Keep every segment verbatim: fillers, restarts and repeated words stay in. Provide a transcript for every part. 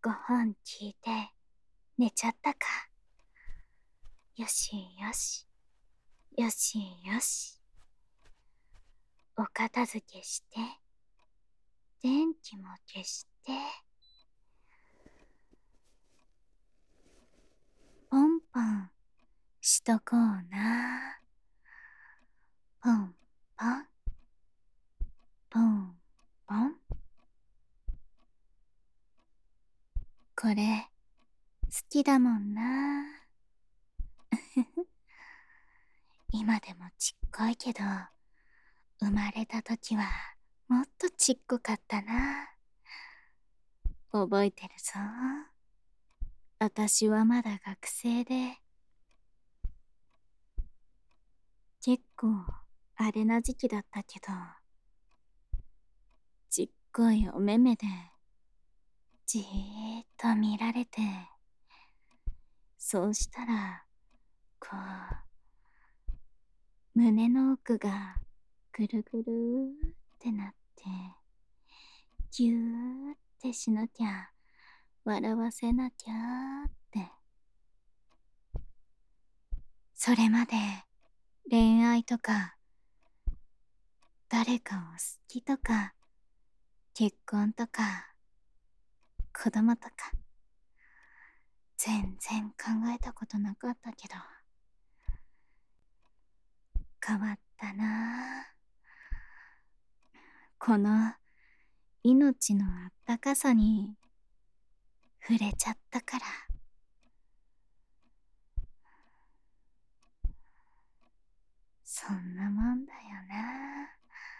ご飯聞いて寝ちゃったか。よしよし、よしよし。お片付けして、電気も消して、ポンポンしとこうな。ポンポン、ポンポン。これ、好きだもんな。今でもちっこいけど、生まれた時はもっとちっこかったな。覚えてるぞ。私はまだ学生で、結構あれな時期だったけど、ちっこいお目目で、じーっと見られて、そうしたら、こう、胸の奥がぐるぐるーってなって、ぎゅーってしなきゃ、笑わせなきゃーって。それまで恋愛とか、誰かを好きとか、結婚とか、子供とか、全然考えたことなかったけど、変わったなぁ。この命のあったかさに触れちゃったから。そんなもんだよな。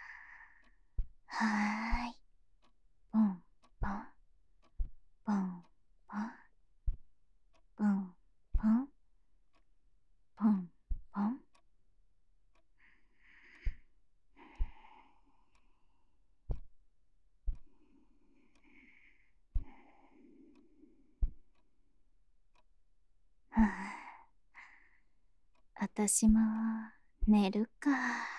はーい。ポンポン、ポンポン、ポンポン、ポンポン。はぁ、あたしも寝るか。